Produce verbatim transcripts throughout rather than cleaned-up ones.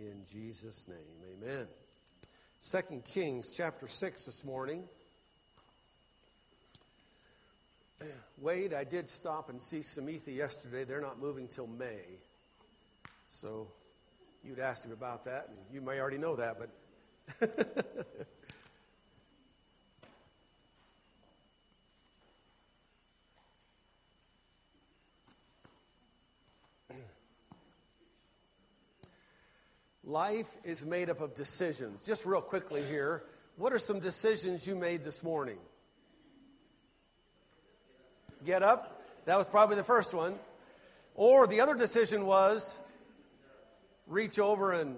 In Jesus' name, amen. Second Kings chapter six this morning. Wade, I did stop and see Samitha yesterday. They're not moving till May. So you'd asked him about that, and you may already know that, but life is made up of decisions. Just real quickly here, what are some decisions you made this morning? Get up. That was probably the first one. Or the other decision was reach over and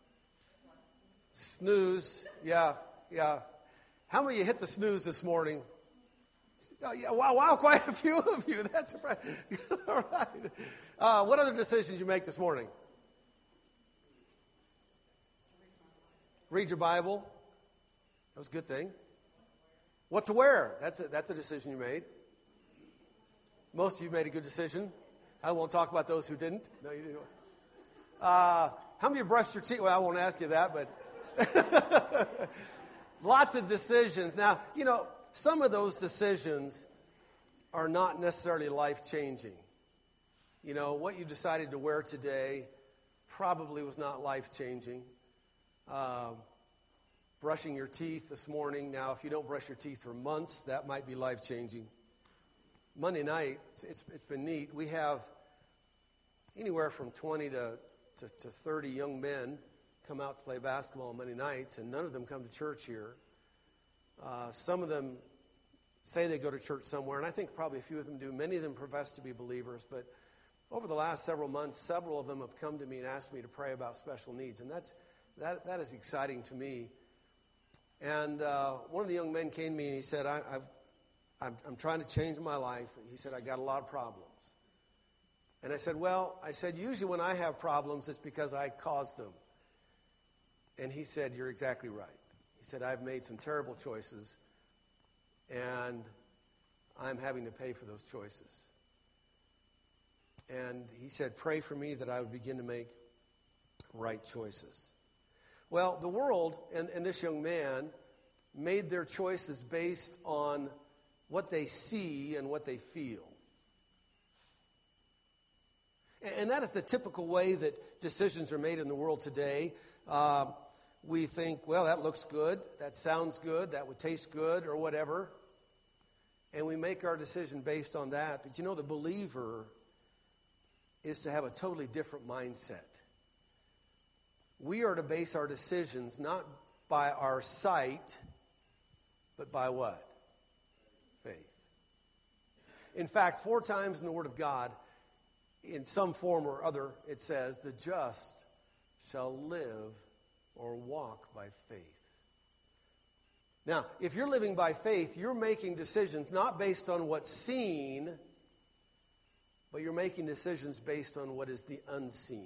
snooze. Yeah, yeah. How many of you hit the snooze this morning? Oh, yeah, wow, wow, quite a few of you. That's surprising. All right. Uh, what other decisions did you make this morning? Read your Bible. That was a good thing. What to wear. That's a, that's a decision you made. Most of you made a good decision. I won't talk about those who didn't. No, you didn't. Uh, how many of you brushed your teeth? Well, I won't ask you that, but lots of decisions. Now, you know, some of those decisions are not necessarily life-changing. You know, what you decided to wear today probably was not life-changing. Uh, brushing your teeth this morning. Now, if you don't brush your teeth for months, that might be life-changing. Monday night, it's, it's, it's been neat. We have anywhere from twenty to, to, to thirty young men come out to play basketball on Monday nights, and none of them come to church here. Uh, some of them say they go to church somewhere, and I think probably a few of them do. Many of them profess to be believers, but over the last several months, several of them have come to me and asked me to pray about special needs, and that's that that is exciting to me. And uh, one of the young men came to me and he said, I, I've I'm, I'm trying to change my life. He said, I got a lot of problems. And I said, well, I said, usually when I have problems, it's because I caused them. And he said, you're exactly right. He said, I've made some terrible choices, and I'm having to pay for those choices. And he said, pray for me that I would begin to make right choices. Well, the world and, and this young man made their choices based on what they see and what they feel. And that is the typical way that decisions are made in the world today. Uh, we think, well, that looks good, that sounds good, that would taste good, or whatever. And we make our decision based on that. But you know, the believer is to have a totally different mindset. We are to base our decisions not by our sight, but by what? Faith. In fact, four times in the Word of God, in some form or other, it says, the just shall live or walk by faith. Now, if you're living by faith, you're making decisions not based on what's seen, but you're making decisions based on what is the unseen.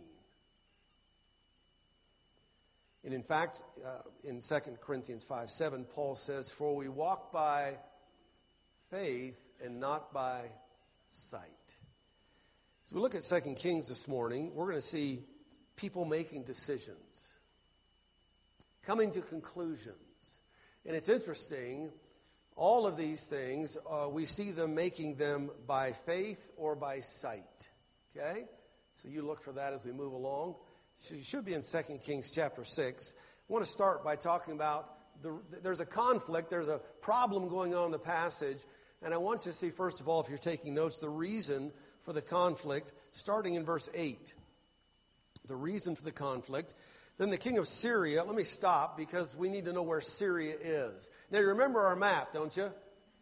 And in fact, uh, in Second Corinthians five seven, Paul says, for we walk by faith and not by sight. As we look at Second Kings this morning, we're going to see people making decisions, coming to conclusions. And it's interesting, all of these things, uh, we see them making them by faith or by sight. Okay? So you look for that as we move along. So you should be in Second Kings chapter six. I want to start by talking about, the, there's a conflict, there's a problem going on in the passage. And I want you to see, first of all, if you're taking notes, the reason for the conflict, starting in verse eight. The reason for the conflict. Then the king of Syria, let me stop because we need to know where Syria is. Now, you remember our map, don't you?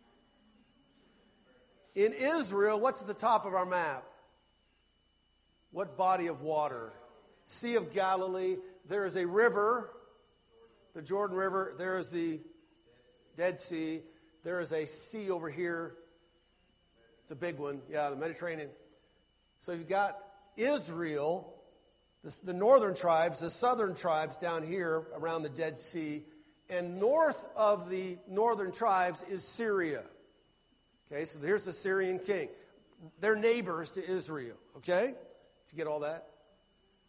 In Israel, what's at the top of our map? What body of water? Sea of Galilee. There is a river, the Jordan River. There is the Dead Sea. There is a sea over here. It's a big one. Yeah, the Mediterranean. So you've got Israel, the, the northern tribes, the southern tribes down here around the Dead Sea. And north of the northern tribes is Syria. Okay, so here's the Syrian king. They're neighbors to Israel. Okay? Did you get all that?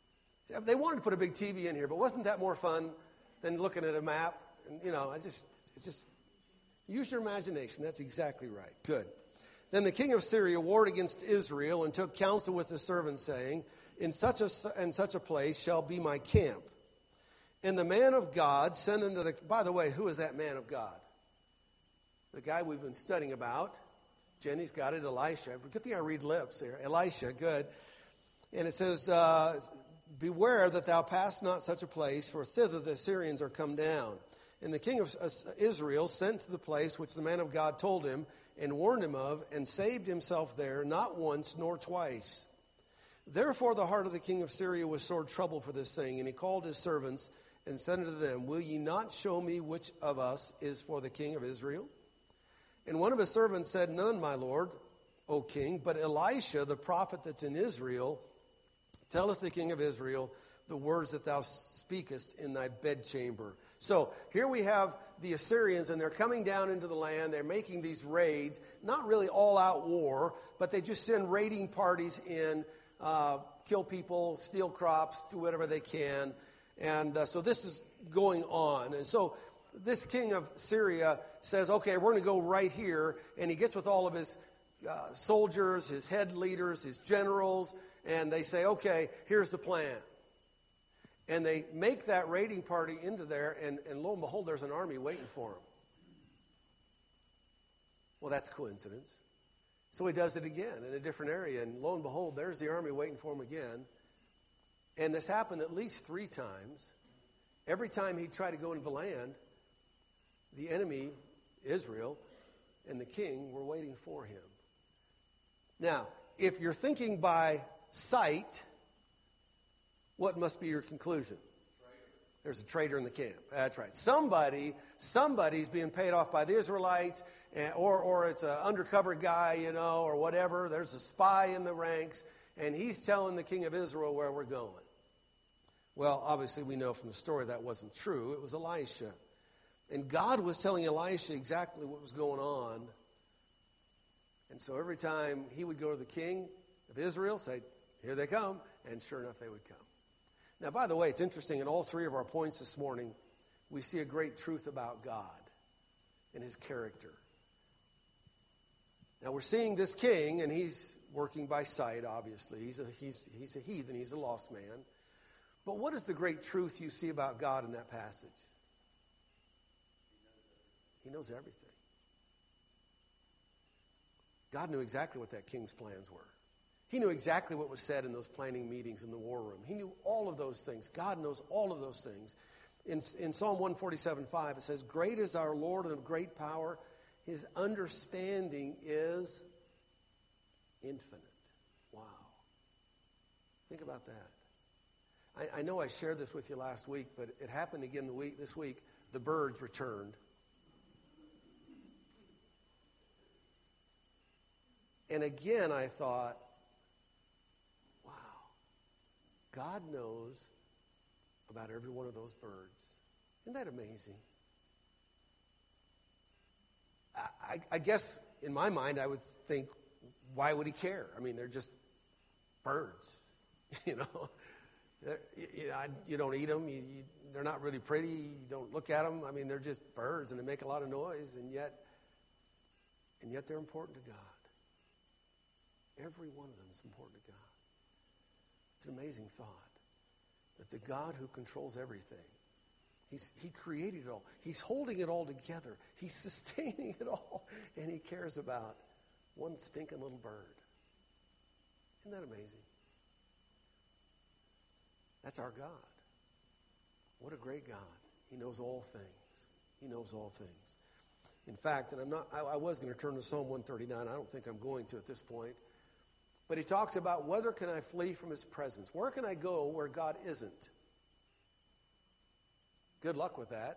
They wanted to put a big T V in here, but wasn't that more fun than looking at a map? And, you know, I just, it's just, use your imagination. That's exactly right. Good. Then the king of Syria warred against Israel and took counsel with his servants, saying, In such a, in such a place shall be my camp. And the man of God sent unto the, by the way, who is that man of God? The guy we've been studying about. Jenny's got it, Elisha. Good thing I read lips there. Elisha, good. And it says, uh, Beware that thou pass not such a place, for thither the Syrians are come down. And the king of Israel sent to the place which the man of God told him, and warned him of, and saved himself there, not once nor twice. Therefore the heart of the king of Syria was sore troubled for this thing, and he called his servants, and said unto them, Will ye not show me which of us is for the king of Israel? And one of his servants said, None, my lord, O king, but Elisha, the prophet that's in Israel, telleth the king of Israel the words that thou speakest in thy bedchamber. So here we have the Assyrians, and they're coming down into the land. They're making these raids, not really all-out war, but they just send raiding parties in, uh, kill people, steal crops, do whatever they can. And uh, so this is going on. And so this king of Syria says, okay, we're going to go right here. And he gets with all of his uh, soldiers, his head leaders, his generals, and they say, okay, here's the plan. And they make that raiding party into there, and, and lo and behold, there's an army waiting for them. Well, that's coincidence. So he does it again in a different area, and lo and behold, there's the army waiting for him again. And this happened at least three times. Every time he tried to go into the land, the enemy, Israel, and the king were waiting for him. Now, if you're thinking by sight, what must be your conclusion? There's a traitor in the camp. That's right. Somebody, somebody's being paid off by the Israelites, and, or, or it's an undercover guy, you know, or whatever. There's a spy in the ranks, and he's telling the king of Israel where we're going. Well, obviously we know from the story that wasn't true. It was Elisha. And God was telling Elisha exactly what was going on. And so every time he would go to the king of Israel, say, here they come, and sure enough, they would come. Now, by the way, it's interesting, in all three of our points this morning, we see a great truth about God and his character. Now, we're seeing this king, and he's working by sight, obviously. He's a, he's, he's a heathen. He's a lost man. But what is the great truth you see about God in that passage? He knows everything. God knew exactly what that king's plans were. He knew exactly what was said in those planning meetings in the war room. He knew all of those things. God knows all of those things. In, in Psalm one forty-seven five, it says, Great is our Lord and of great power. His understanding is infinite. Wow. Think about that. I, I know I shared this with you last week, but it happened again the week, this week. The birds returned. And again, I thought, wow, God knows about every one of those birds. Isn't that amazing? I, I guess in my mind, I would think, why would he care? I mean, they're just birds, you know. You, know, you don't eat them. You, you, they're not really pretty. You don't look at them. I mean, they're just birds, and they make a lot of noise, and yet, and yet they're important to God. Every one of them is important to God. It's an amazing thought that the God who controls everything, he's, he created it all. He's holding it all together. He's sustaining it all, and he cares about one stinking little bird. Isn't that amazing? That's our God. What a great God. He knows all things. He knows all things. In fact, and I'm not, I, I was going to turn to Psalm one thirty-nine. I don't think I'm going to at this point. But he talks about, whether can I flee from his presence? Where can I go where God isn't? Good luck with that.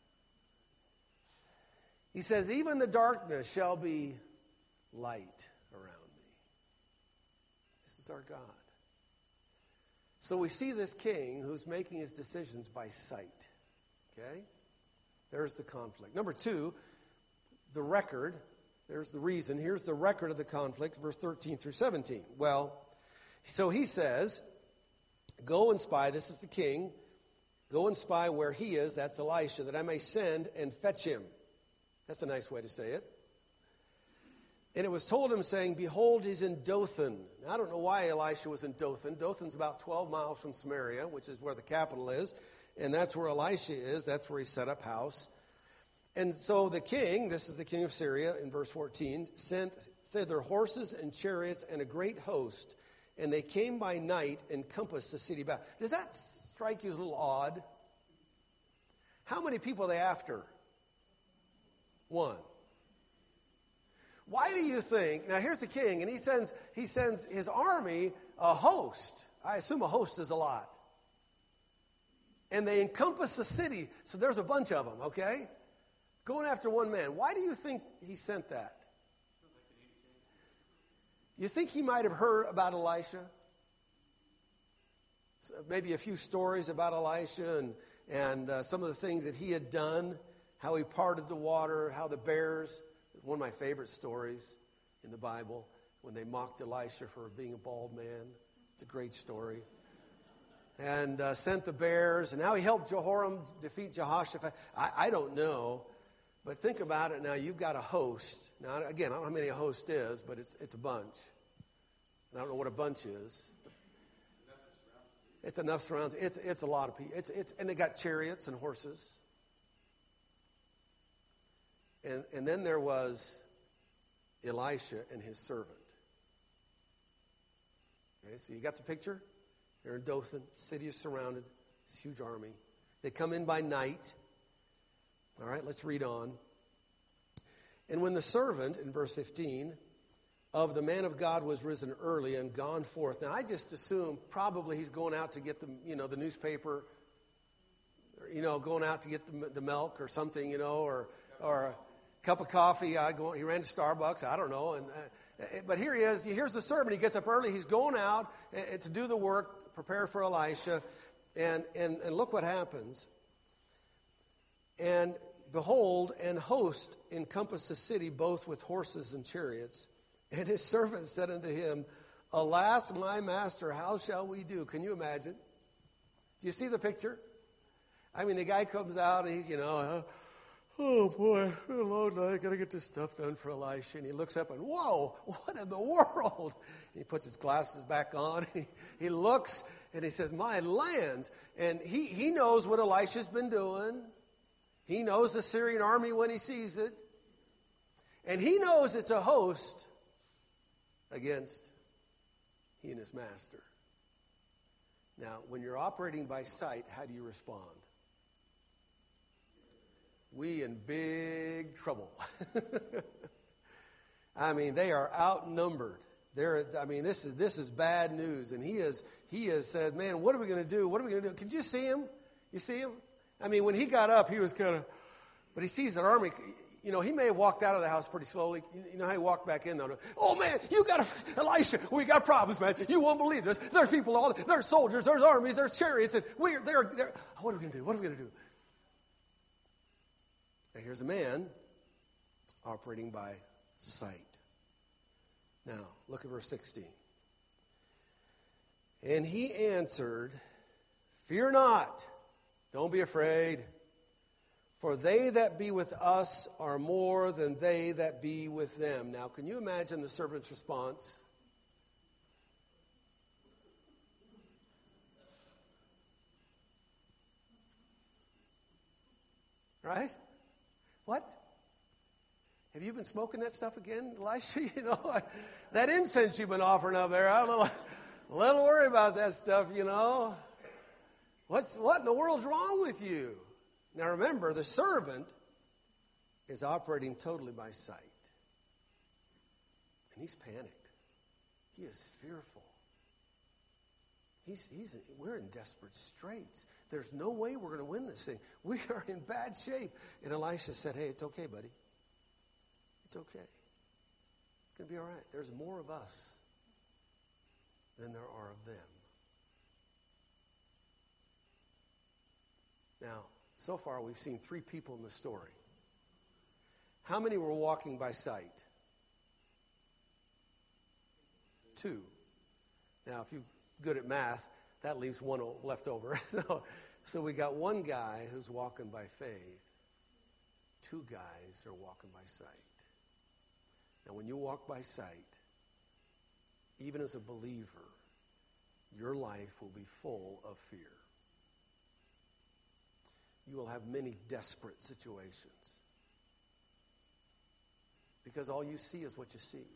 He says, even the darkness shall be light around me. This is our God. So we see this king who's making his decisions by sight. Okay? There's the conflict. Number two, the record. There's the reason. Here's the record of the conflict, verse thirteen through seventeen. Well, so he says, Go and spy, this is the king, go and spy where he is, that's Elisha, that I may send and fetch him. That's a nice way to say it. And it was told him, saying, behold, he's in Dothan. Now, I don't know why Elisha was in Dothan. Dothan's about twelve miles from Samaria, which is where the capital is. And that's where Elisha is. That's where he set up house. And so the king, this is the king of Syria in verse fourteen, sent thither horses and chariots and a great host. And they came by night and compassed the city about. Does that strike you as a little odd? How many people are they after? One. Why do you think, now here's the king, and he sends he sends his army a host. I assume a host is a lot. And they encompass the city, so there's a bunch of them, okay? Going after one man. Why do you think he sent that? You think he might have heard about Elisha? So maybe a few stories about Elisha and, and uh, some of the things that he had done, how he parted the water, how the bears, one of my favorite stories in the Bible, when they mocked Elisha for being a bald man. It's a great story. And uh, sent the bears, and now he helped Jehoram defeat Jehoshaphat. I, I don't know, but think about it now. You've got a host. Now, again, I don't know how many a host is, but it's it's a bunch. And I don't know what a bunch is. It's enough surrounds. It's it's a lot of people. It's it's and they got chariots and horses. And and then there was Elisha and his servant. Okay, so you got the picture? They're in Dothan. The city is surrounded. This huge army. They come in by night. All right, let's read on. And when the servant, in verse fifteen, of the man of God was risen early and gone forth. Now, I just assume probably he's going out to get the, you know, the newspaper, or, you know, going out to get the, the milk or something, you know, or or a cup of coffee. I go, he ran to Starbucks. I don't know. And uh, but here he is. Here's the servant. He gets up early. He's going out uh, to do the work, prepare for Elisha. And, and, and look what happens. And behold, an host encompassed the city, both with horses and chariots. And his servant said unto him, alas, my master, how shall we do? Can you imagine? Do you see the picture? I mean, the guy comes out and he's, you know, uh, oh boy, a long night, got to get this stuff done for Elisha. And he looks up and, whoa, what in the world? And he puts his glasses back on. He, he looks and he says, my lands. And he, he knows what Elisha's been doing. He knows the Syrian army when he sees it. And he knows it's a host against he and his master. Now, when you're operating by sight, how do you respond? We in big trouble. I mean, they are outnumbered. They're, I mean, this is this is bad news. And he is he has said, man, what are we going to do? What are we going to do? Could you see him? You see him? I mean, when he got up, he was kind of, but he sees an army. You know, he may have walked out of the house pretty slowly. You know how he walked back in, though? Oh, man, you got to, Elisha, we got problems, man. You won't believe this. There's people, all, there's soldiers, there's armies, there's chariots, and we're, they're, they're, what are we going to do? What are we going to do? Now, here's a man operating by sight. Now, look at verse sixteen. And he answered, fear not, don't be afraid. For they that be with us are more than they that be with them. Now, can you imagine the servant's response? Right? What? Have you been smoking that stuff again, Elisha? You know, that incense you've been offering up there, I'm a little, a little worried about that stuff, you know. What's what in the world's wrong with you? Now remember, the servant is operating totally by sight. And he's panicked. He is fearful. He's, he's, we're in desperate straits. There's no way we're going to win this thing. We are in bad shape. And Elisha said, hey, it's okay, buddy. It's okay. It's going to be all right. There's more of us than there are of them. Now, so far, we've seen three people in the story. How many were walking by sight? Two. Now, if you're good at math, that leaves one left over. so, so we got one guy who's walking by faith. Two guys are walking by sight. Now, when you walk by sight, even as a believer, your life will be full of fear. You will have many desperate situations because all you see is what you see.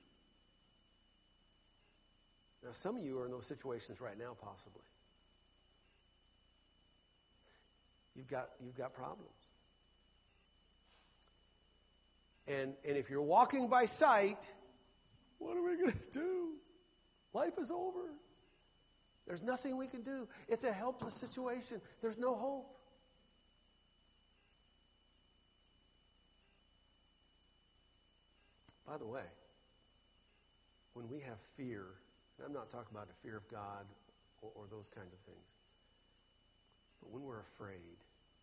Now, some of you are in those situations right now, possibly. You've got, you've got problems. And, and if you're walking by sight, what are we going to do? Life is over. There's nothing we can do. It's a helpless situation. There's no hope. By the way, when we have fear, and I'm not talking about the fear of God or, or those kinds of things, but when we're afraid,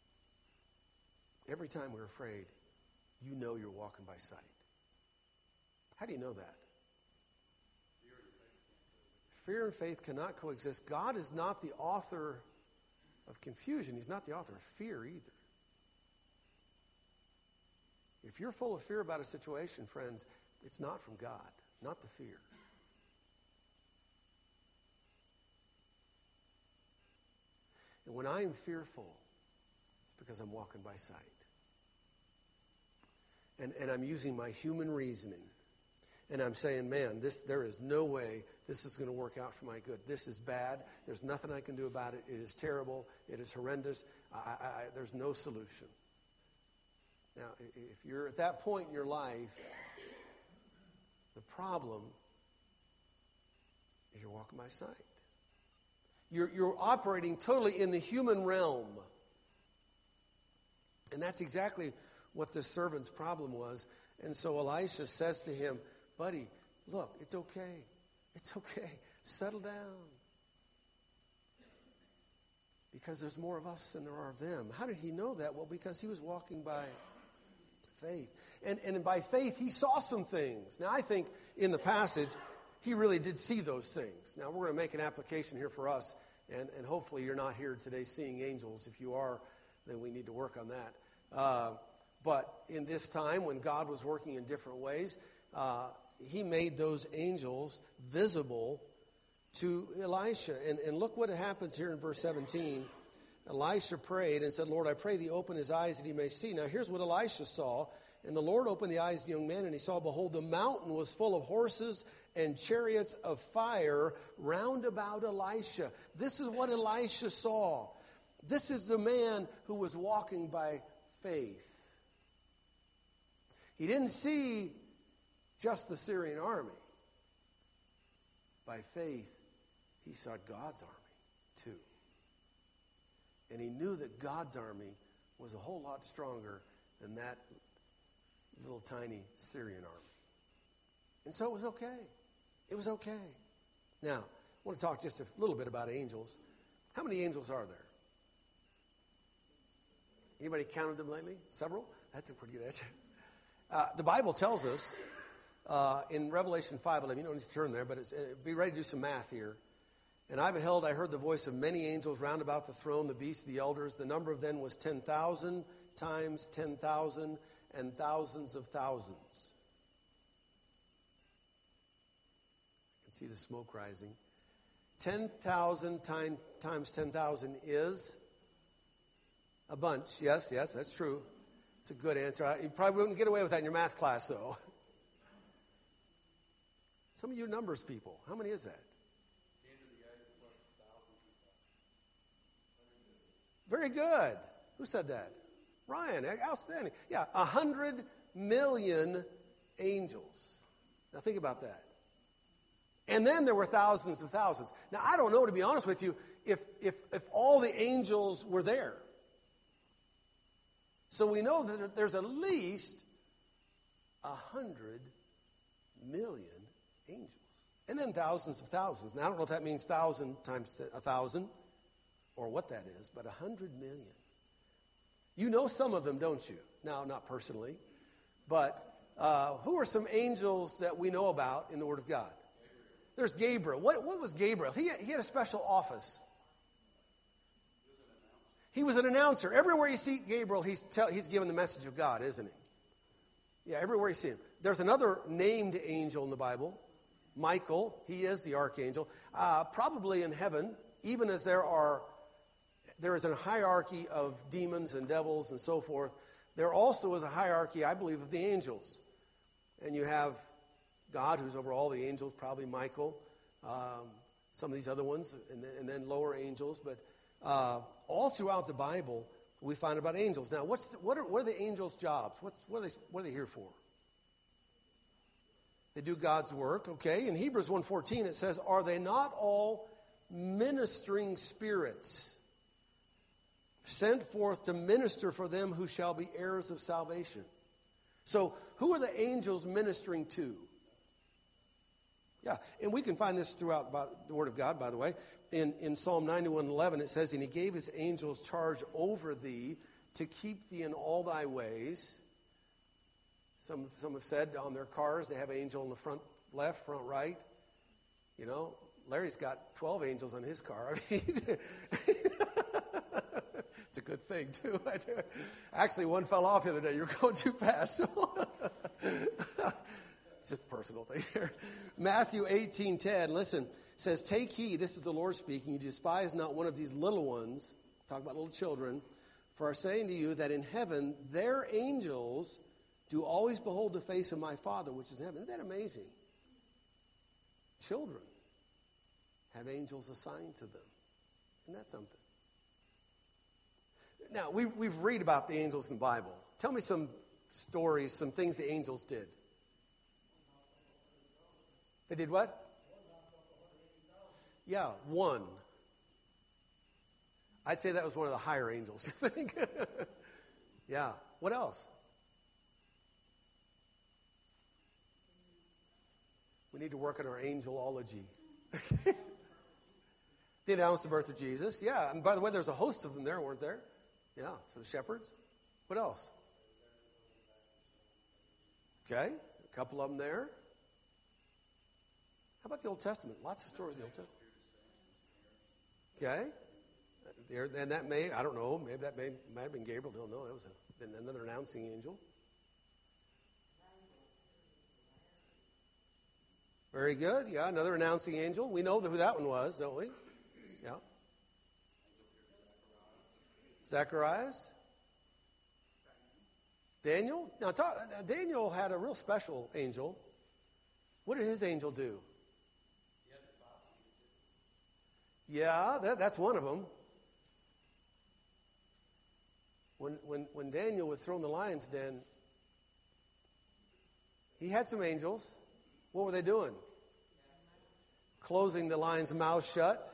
every time we're afraid, you know you're walking by sight. How do you know that? Fear and faith cannot coexist. God is not the author of confusion. He's not the author of fear either. If you're full of fear about a situation, friends, it's not from God, not the fear. And when I am fearful, it's because I'm walking by sight. And, and I'm using my human reasoning. And I'm saying, man, this there is no way this is going to work out for my good. This is bad. There's nothing I can do about it. It is terrible. It is horrendous. I, I, I, there's no solution. Now, if you're at that point in your life, the problem is you're walking by sight. You're, you're operating totally in the human realm. And that's exactly what this servant's problem was. And so Elisha says to him, buddy, look, it's okay. It's okay. Settle down. Because there's more of us than there are of them. How did he know that? Well, because he was walking by faith. And, and by faith, he saw some things. Now, I think in the passage, he really did see those things. Now, we're going to make an application here for us. And, and hopefully you're not here today seeing angels. If you are, then we need to work on that. Uh, but in this time, when God was working in different ways, uh, he made those angels visible to Elisha. And, and look what happens here in verse seventeen. Elisha prayed and said, Lord, I pray thee open his eyes that he may see. Now here's what Elisha saw. And the Lord opened the eyes of the young man, and he saw, behold, the mountain was full of horses and chariots of fire round about Elisha. This is what Elisha saw. This is the man who was walking by faith. He didn't see just the Syrian army. By faith, he saw God's army too. And he knew that God's army was a whole lot stronger than that little tiny Syrian army. And so it was okay. It was okay. Now, I want to talk just a little bit about angels. How many angels are there? Anybody counted them lately? Several? That's a pretty good answer. Uh, the Bible tells us uh, in Revelation five eleven, you don't need to turn there, but it's, uh, be ready to do some math here. And I beheld, I heard the voice of many angels round about the throne, the beasts, the elders. The number of them was ten thousand times ten thousand and thousands of thousands. I can see the smoke rising. ten thousand time, times ten thousand is a bunch. Yes, yes, that's true. It's a good answer. You probably wouldn't get away with that in your math class, though. Some of you numbers people. How many is that? Very good. Who said that? Ryan. Outstanding. Yeah, a hundred million angels. Now think about that. And then there were thousands and thousands. Now I don't know, to be honest with you, if if if all the angels were there. So we know that there's at least a hundred million angels. And then thousands of thousands. Now I don't know if that means thousand times a thousand or what that is, but a hundred million. You know some of them, don't you? Now, not personally, but uh, who are some angels that we know about in the Word of God? There's Gabriel. What, what was Gabriel? He, he had a special office. He was an announcer. Everywhere you see Gabriel, he's, tell, he's giving the message of God, isn't he? Yeah, everywhere you see him. There's another named angel in the Bible, Michael. He is the archangel. Uh, probably in heaven, even as there are, there is a hierarchy of demons and devils and so forth, there also is a hierarchy, I believe, of the angels. And you have God, who's over all the angels, probably Michael, um, some of these other ones, and then, and then lower angels. But uh, all throughout the Bible, we find about angels. Now, what's the, what, are, what are the angels' jobs? What's, what, are they, what are they here for? They do God's work, okay? In Hebrews one fourteen, it says, are they not all ministering spirits sent forth to minister for them who shall be heirs of salvation? So, who are the angels ministering to? Yeah, and we can find this throughout by the Word of God, by the way. In, in Psalm ninety-one eleven, it says, and he gave his angels charge over thee to keep thee in all thy ways. Some, some have said on their cars they have an angel in the front left, front right. You know, Larry's got twelve angels on his car. I mean, it's a good thing, too. Actually, one fell off the other day. You were going too fast. So. Just a personal thing here. Matthew eighteen ten, listen, says, take heed, this is the Lord speaking, you despise not one of these little ones, talk about little children, for I say unto you that in heaven their angels do always behold the face of my Father which is in heaven. Isn't that amazing? Children have angels assigned to them. Isn't that something? Now, we, we've read about the angels in the Bible. Tell me some stories, some things the angels did. They did what? Yeah, one. I'd say that was one of the higher angels, I think. Yeah. What else? We need to work on our angelology. They announced the birth of Jesus. Yeah. And by the way, there's a host of them there, weren't there? Yeah. So the shepherds. What else? Okay. A couple of them there. How about the Old Testament? Lots of stories in the Old Testament. Okay. There, and that may, I don't know, maybe that may, might have been Gabriel. Don't know. That was a, another announcing angel. Very good. Yeah, another announcing angel. We know who that one was, don't we? Yeah. Zacharias. Daniel. Now, talk, Daniel had a real special angel. What did his angel do? Yeah, that, that's one of them. When, when, when Daniel was thrown in the lion's den, he had some angels. What were they doing? Closing the lion's mouth shut.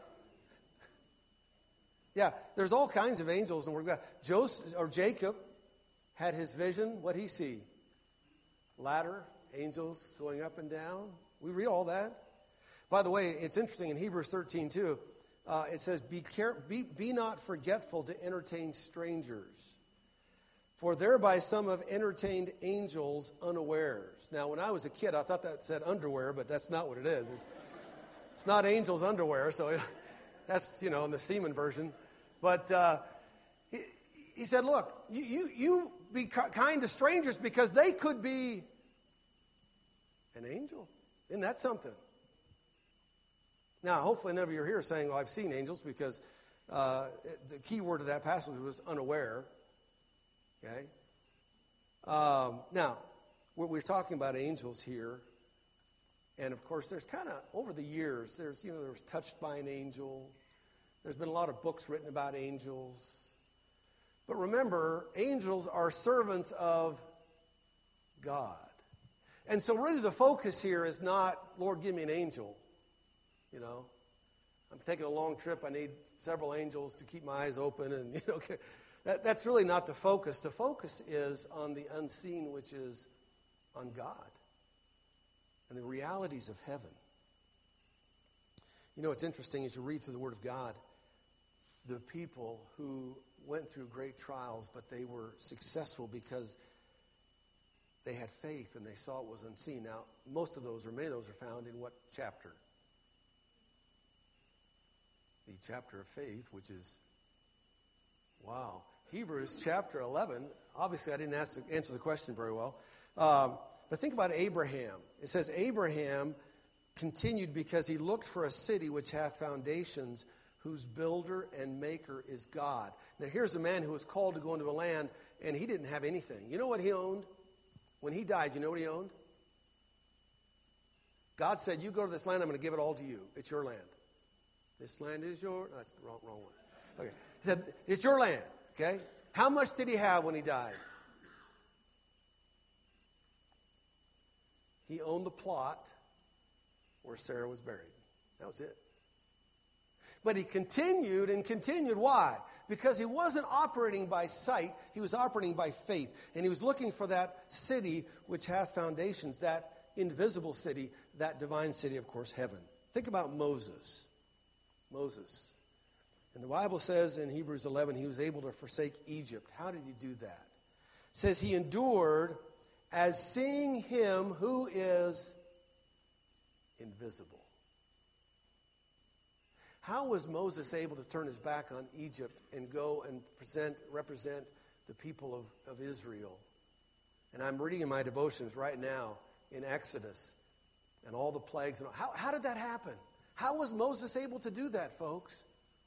Yeah, there's all kinds of angels, and we've got Joseph or Jacob had his vision. What'd he see? Ladder, angels going up and down. We read all that. By the way, it's interesting in Hebrews thirteen too. Uh, it says, be, care- be, be not forgetful to entertain strangers, for thereby some have entertained angels unawares. Now, when I was a kid, I thought that said underwear, but that's not what it is. It's, it's not angels' underwear, so it, that's, you know, in the Seaman version. But uh, he, he said, look, you, you, you be kind to strangers because they could be an angel. Isn't that something? Now, hopefully none of you are here saying, well, I've seen angels, because uh, the key word of that passage was unaware. Okay? Um, now, we're, we're talking about angels here. And, of course, there's kind of, over the years, there's, you know, there was Touched by an Angel. There's been a lot of books written about angels. But remember, angels are servants of God. And so really the focus here is not, Lord, give me an angel. You know, I'm taking a long trip. I need several angels to keep my eyes open. And, you know, that, that's really not the focus. The focus is on the unseen, which is on God and the realities of heaven. You know, it's interesting as you read through the Word of God, the people who went through great trials, but they were successful because they had faith and they saw it was unseen. Now, most of those, or many of those, are found in what chapter? chapter of faith, which is, wow. Hebrews chapter eleven. Obviously, I didn't ask, answer the question very well. Um, but think about Abraham. It says, Abraham continued because he looked for a city which hath foundations, whose builder and maker is God. Now, here's a man who was called to go into a land, and he didn't have anything. You know what he owned? When he died, you know what he owned? God said, you go to this land, I'm going to give it all to you. It's your land. This land is your... That's the wrong, wrong one. Okay. He said, it's your land. Okay? How much did he have when he died? He owned the plot where Sarah was buried. That was it. But he continued and continued. Why? Because he wasn't operating by sight. He was operating by faith. And he was looking for that city which hath foundations, that invisible city, that divine city, of course, heaven. Think about Moses. Moses. And the Bible says in Hebrews eleven, he was able to forsake Egypt. How did he do that? It says he endured as seeing him who is invisible. How was Moses able to turn his back on Egypt and go and present, represent the people of, of Israel? And I'm reading in my devotions right now in Exodus and all the plagues. And all. How, how did that happen? How was Moses able to do that, folks?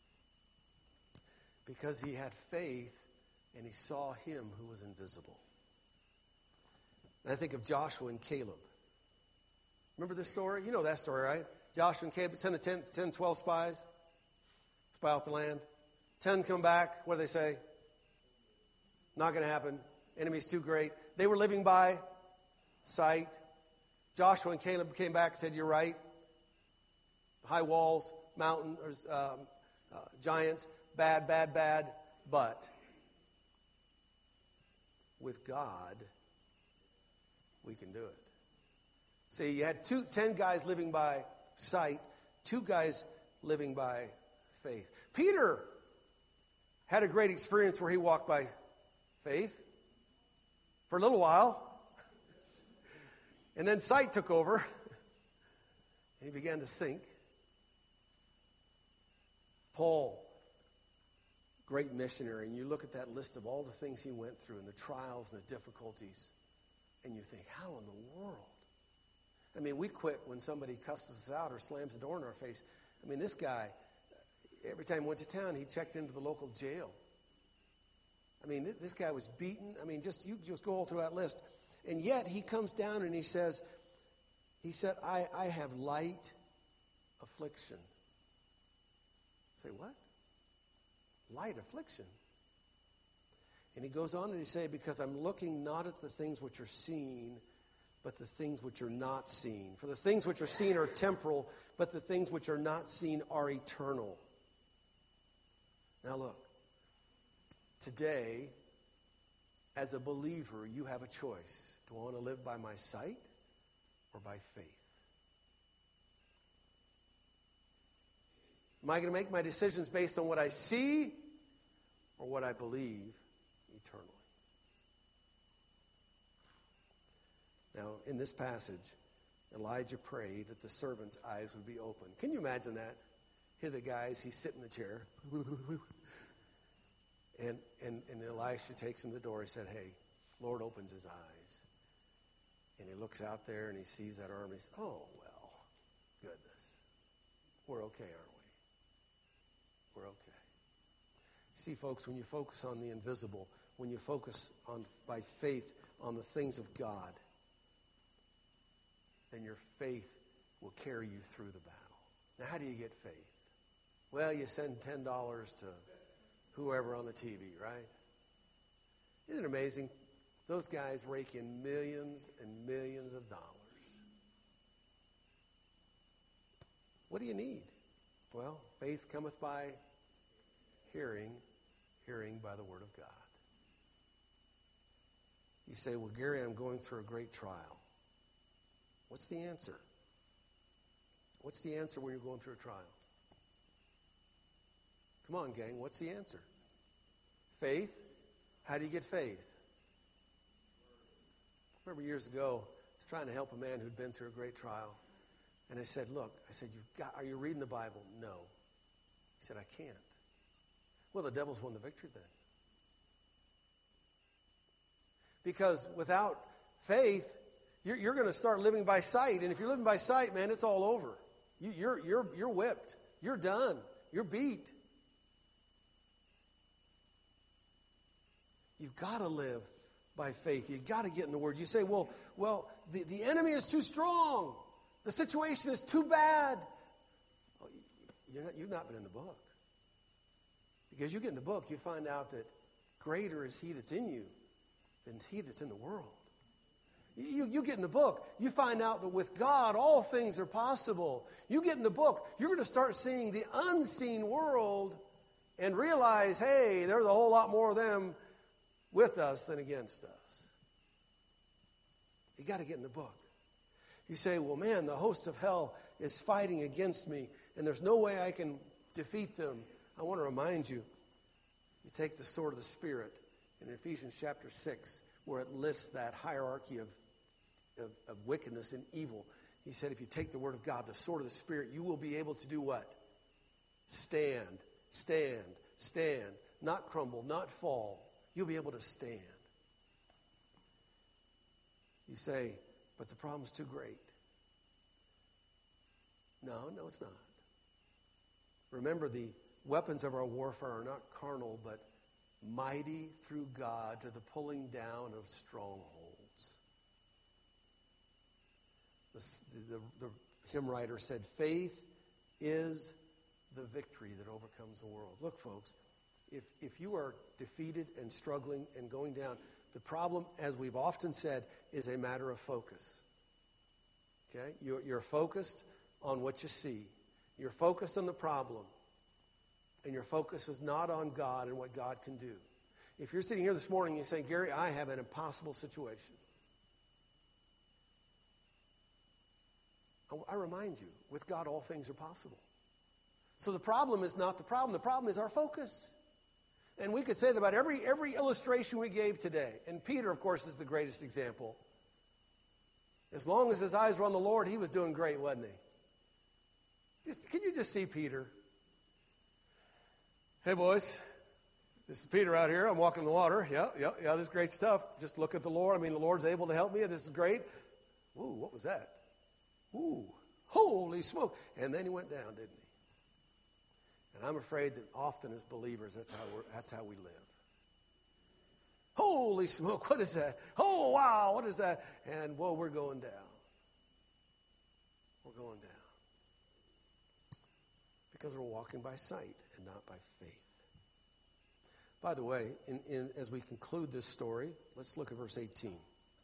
Because he had faith and he saw him who was invisible. And I think of Joshua and Caleb. Remember this story? You know that story, right? Joshua and Caleb send the ten, ten, twelve spies, spy out the land. Ten come back. What do they say? Not going to happen. Enemy's too great. They were living by sight. Joshua and Caleb came back and said, you're right. High walls, mountain, um, uh, giants, bad, bad, bad. But with God, we can do it. See, you had two, ten guys living by sight, two guys living by faith. Peter had a great experience where he walked by faith for a little while. And then sight took over. And he began to sink. Paul, great missionary, and you look at that list of all the things he went through and the trials and the difficulties, and you think, how in the world? I mean, we quit when somebody cusses us out or slams the door in our face. I mean, this guy, every time he went to town, he checked into the local jail. I mean, this guy was beaten. I mean, just you just go all through that list. And yet he comes down and he says, he said, I, I have light affliction. Say, what? Light affliction. And he goes on and he say, because I'm looking not at the things which are seen, but the things which are not seen. For the things which are seen are temporal, but the things which are not seen are eternal. Now look, today, as a believer, you have a choice. Do I want to live by my sight or by faith? Am I going to make my decisions based on what I see or what I believe eternally? Now, in this passage, Elijah prayed that the servant's eyes would be open. Can you imagine that? Here the guys, he's sitting in the chair. And, and, and Elisha takes him to the door. He said, hey, Lord opens his eyes. And he looks out there and he sees that army. He says, oh, well, goodness. We're okay, aren't we? We're okay. See, folks, when you focus on the invisible, when you focus on by faith on the things of God, then your faith will carry you through the battle. Now, how do you get faith? Well, you send ten dollars to whoever on the T V, right? Isn't it amazing? Those guys rake in millions and millions of dollars. What do you need? Well, faith cometh by hearing, hearing by the word of God. You say, well, Gary, I'm going through a great trial. What's the answer? What's the answer when you're going through a trial? Come on, gang, what's the answer? Faith. How do you get faith? I remember years ago, I was trying to help a man who'd been through a great trial. And I said, look, I said, You've got, are you reading the Bible? No. He said, I can't. Well, the devil's won the victory then. Because without faith, you're, you're going to start living by sight. And if you're living by sight, man, it's all over. You, you're, you're, you're whipped. You're done. You're beat. You've got to live by faith. You've got to get in the Word. You say, well, well, the, the enemy is too strong. The situation is too bad. Oh, you're not, you've not been in the book. Because you get in the book, you find out that greater is he that's in you than he that's in the world. You, you get in the book, you find out that with God, all things are possible. You get in the book, you're going to start seeing the unseen world and realize, hey, there's a whole lot more of them with us than against us. You got to get in the book. You say, well, man, the host of hell is fighting against me, and there's no way I can defeat them. I want to remind you, you take the sword of the Spirit in Ephesians chapter six, where it lists that hierarchy of, of, of wickedness and evil. He said, if you take the word of God, the sword of the Spirit, you will be able to do what? Stand, stand, stand. Not crumble, not fall. You'll be able to stand. You say, but the problem's too great. No, no, it's not. Remember, the weapons of our warfare are not carnal, but mighty through God to the pulling down of strongholds. The, the, the hymn writer said, faith is the victory that overcomes the world. Look, folks, if, if you are defeated and struggling and going down, the problem, as we've often said, is a matter of focus. Okay? You're, you're focused on what you see. You're focused on the problem. And your focus is not on God and what God can do. If you're sitting here this morning and you're saying, Gary, I have an impossible situation. I remind you, with God, all things are possible. So the problem is not the problem. The problem is our focus. And we could say that about every, every illustration we gave today. And Peter, of course, is the greatest example. As long as his eyes were on the Lord, he was doing great, wasn't he? Just, can you just see Peter? Hey, boys, this is Peter out here. I'm walking the water. Yeah, yeah, yeah, this is great stuff. Just look at the Lord. I mean, the Lord's able to help me. This is great. Ooh, what was that? Ooh, holy smoke. And then he went down, didn't he? And I'm afraid that often as believers, that's how, we're, that's how we live. Holy smoke, what is that? Oh, wow, what is that? And, whoa, we're going down. We're going down. Because we're walking by sight and not by faith. By the way, in, in, as we conclude this story, let's look at verse eighteen.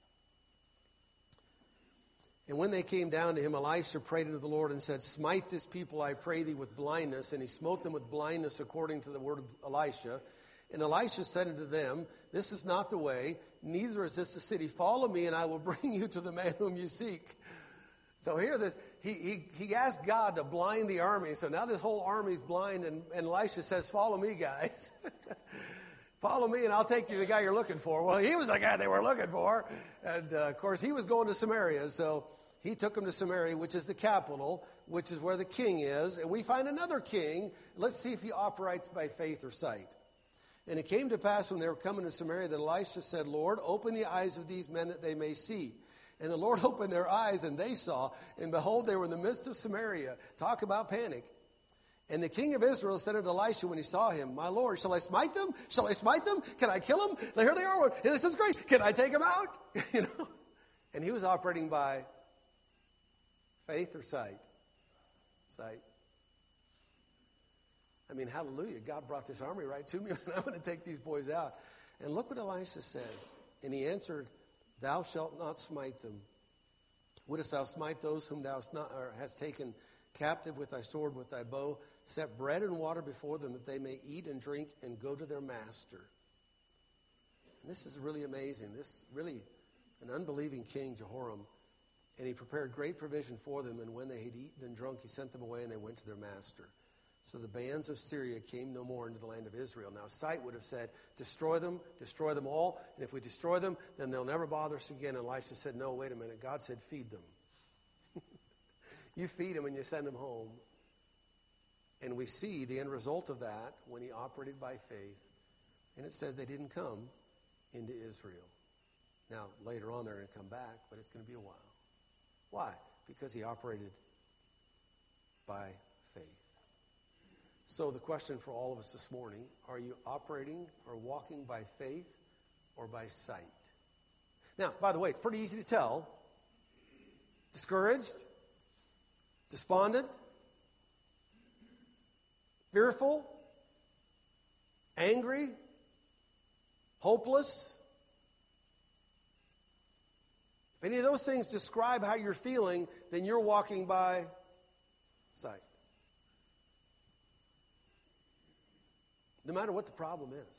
And when they came down to him, Elisha prayed unto the Lord and said, smite this people, I pray thee, with blindness. And he smote them with blindness according to the word of Elisha. And Elisha said unto them, this is not the way, neither is this the city. Follow me, and I will bring you to the man whom you seek. So here this, he, he, he asked God to blind the army. So now this whole army's blind, and, and Elisha says, follow me, guys. Follow me, and I'll take you to the guy you're looking for. Well, he was the guy they were looking for. And, uh, of course, he was going to Samaria. So he took him to Samaria, which is the capital, which is where the king is. And we find another king. Let's see if he operates by faith or sight. And it came to pass when they were coming to Samaria that Elisha said, Lord, open the eyes of these men that they may see. And the Lord opened their eyes, and they saw. And behold, they were in the midst of Samaria. Talk about panic. And the king of Israel said unto Elisha when he saw him, my Lord, shall I smite them? Shall I smite them? Can I kill them? Here they are. This is great. Can I take them out? You know. And he was operating by faith or sight? Sight. I mean, hallelujah. God brought this army right to me, and I'm going to take these boys out. And look what Elisha says. And he answered, thou shalt not smite them. Wouldest thou smite those whom thou hast, not, or hast taken captive with thy sword, with thy bow? Set bread and water before them, that they may eat and drink and go to their master. And this is really amazing. This really, an unbelieving king, Jehoram. And he prepared great provision for them. And when they had eaten and drunk, he sent them away, and they went to their master. So the bands of Syria came no more into the land of Israel. Now, sight would have said, destroy them, destroy them all. And if we destroy them, then they'll never bother us again. And Elisha said, no, wait a minute. God said, feed them. You feed them and you send them home. And we see the end result of that when he operated by faith. And it says they didn't come into Israel. Now, later on, they're going to come back, but it's going to be a while. Why? Because he operated by faith. So the question for all of us this morning, are you operating or walking by faith or by sight? Now, by the way, it's pretty easy to tell. Discouraged? Despondent? Fearful? Angry? Hopeless? If any of those things describe how you're feeling, then you're walking by sight. No matter what the problem is.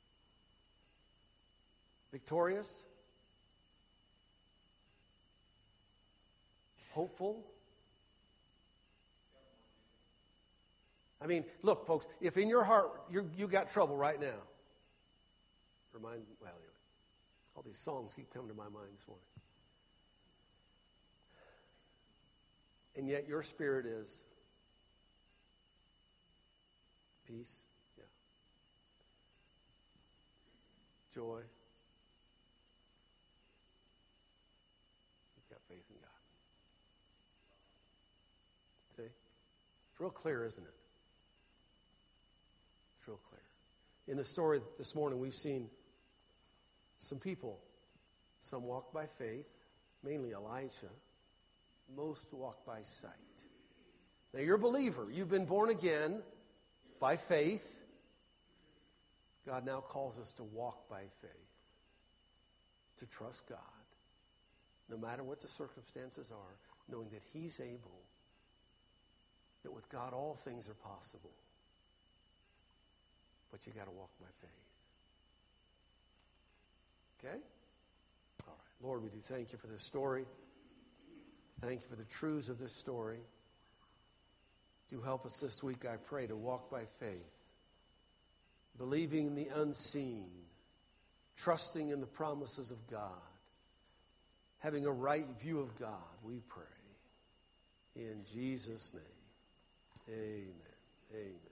Victorious? Hopeful? I mean, look, folks, if in your heart you're, you got trouble right now, remind, well, anyway, all these songs keep coming to my mind this morning. And yet your spirit is peace, yeah, joy. You've got faith in God. See? It's real clear, isn't it? It's real clear. In the story this morning, we've seen some people. Some walked by faith, mainly Elijah. Most walk by sight. Now, you're a believer. You've been born again by faith. God now calls us to walk by faith, to trust God, no matter what the circumstances are, knowing that He's able, that with God all things are possible. But you got to walk by faith. Okay? All right. Lord, we do thank you for this story. Thank you for the truths of this story. Do help us this week, I pray, to walk by faith, believing in the unseen, trusting in the promises of God, having a right view of God, we pray. In Jesus' name, amen. Amen.